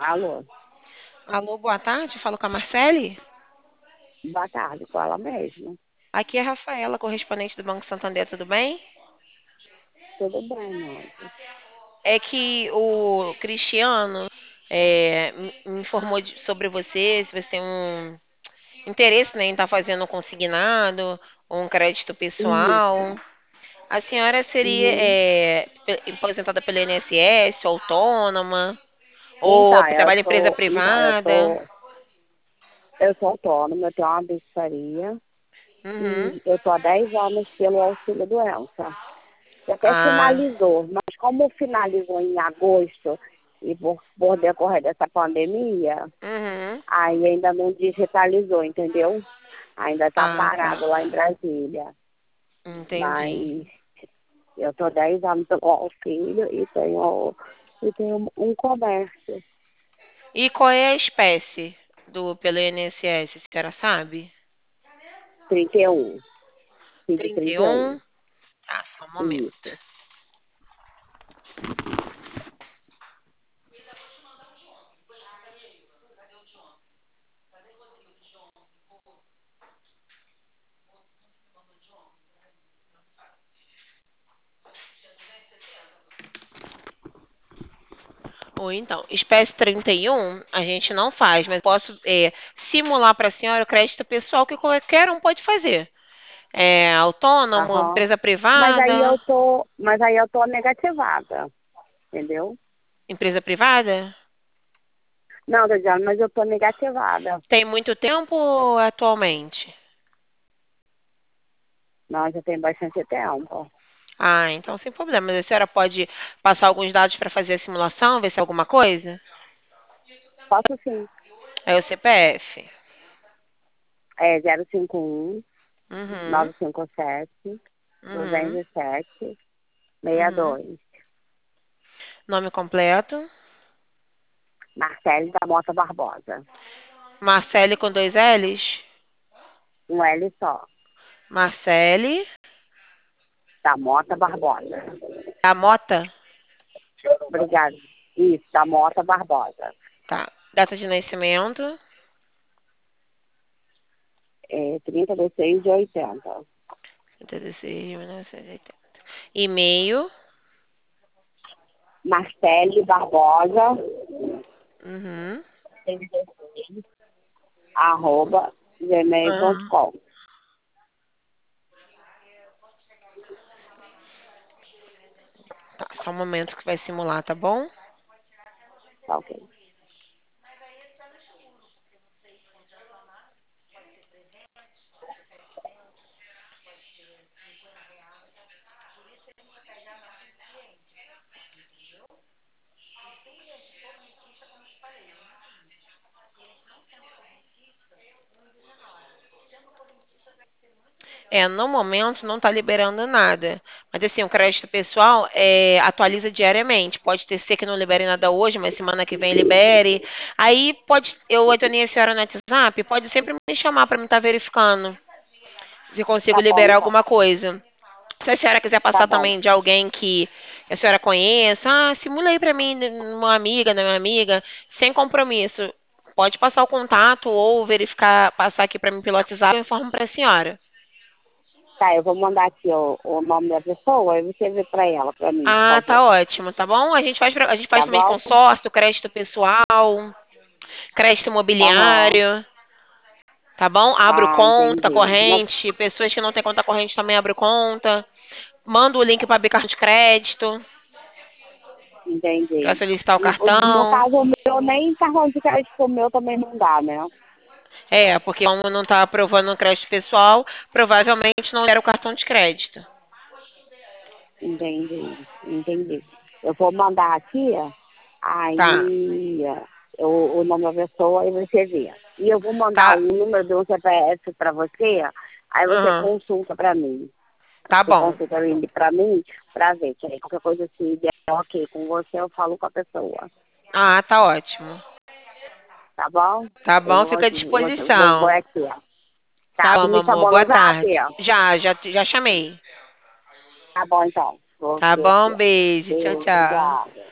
Alô, Alô, boa tarde. Falo com a Marcele. boa tarde, com ela mesmo. Aqui é a Rafaela, correspondente do Banco Santander, tudo bem? Tudo bem, moço? É que o Cristiano me informou sobre você, se você tem um interesse, né, em estar fazendo um consignado ou um crédito pessoal. Isso. A senhora seria Uhum. aposentada pelo INSS, autônoma, ou Então, trabalha em empresa privada? eu sou autônoma, eu tenho uma biciclaria Uhum. e eu tô há 10 anos pelo auxílio doença. Que até Ah, finalizou, mas como finalizou em agosto e por decorrer dessa pandemia, uhum. aí ainda não digitalizou, entendeu? Ainda está Ah, tá. parado lá em Brasília. Entendi. Mas eu tô 10 anos pelo auxílio e tenho um comércio. E qual é a espécie do pelo INSS, a senhora sabe? 31. Fim de Trinta e 31. um. Tá, só um momento. Isso. Ou então, espécie 31, a gente não faz, mas posso simular para a senhora o crédito pessoal que qualquer um pode fazer. É, autônomo, Aham. empresa Mas aí privada. eu tô, mas aí eu tô negativada, entendeu? Empresa privada? Não, Dadiana, mas eu tô negativada. Tem muito tempo atualmente? Não, já tem bastante tempo. Ah, então sem problema. A senhora pode passar alguns dados para fazer a simulação, ver se é alguma coisa? Posso sim. É o CPF. É 051 Uhum, 957 uhum, 207 uhum. 62. Nome completo. Marcele da Mota Barbosa. Marcele com dois L's. Um L só. Marcele Da Mota Barbosa. da Mota. Obrigada. Isso, da Mota Barbosa. Tá. Data de nascimento. 30 de 6 de 80. 36 de 1980. E-mail. Marcele Barbosa, Uhum. arroba Aham. gmail.com. Tá, só um momento que vai simular, tá bom? Tá ok. No momento não está liberando nada. Mas assim, o crédito pessoal atualiza diariamente. Pode ter ser que não libere nada hoje, mas semana que vem libere. Aí pode, eu adicionei a senhora no WhatsApp, pode sempre me chamar para me estar verificando se consigo Tá bom, liberar então. alguma coisa. Se a senhora quiser Tá passar bom. também de alguém que a senhora conheça, simula aí para mim, uma amiga, da minha amiga, sem compromisso. Pode passar o contato ou verificar, passar aqui para mim pelo WhatsApp, eu informo para a senhora. Tá, eu vou mandar aqui o nome da pessoa e você vê pra ela, pra mim, por Ah, tá favor. ótimo, tá bom? A gente faz Tá também bom? consórcio, crédito pessoal, crédito Aham. imobiliário, tá bom? Abro Ah, conta entendi. corrente, pessoas que não têm conta corrente também abro conta. Mando o link para abrir cartão de crédito, para Entendi. solicitar o No cartão. caso, o meu nem cartão de crédito, o meu também não dá, né? Porque como não está aprovando o crédito pessoal, provavelmente não era o cartão de crédito. Entendi, entendi. Eu vou mandar aqui, Tá, aí o nome da pessoa e você vê. E eu vou mandar o tá, número do CPF para você, aí você aham, consulta para mim. tá Você bom. consulta ele para mim, para ver, que aí qualquer coisa se der ok com você, eu falo com a pessoa. Ah, tá ótimo. Tá bom? Tá bom, Eu fica à vou disposição. aqui, ó. Tá, Tá você bom, meu me amor, chamou no boa zap? tarde. Já chamei. Tá bom, então. Vou Tá ver aqui, bom, ó. beijo, tchau, Beijo, tchau. obrigada.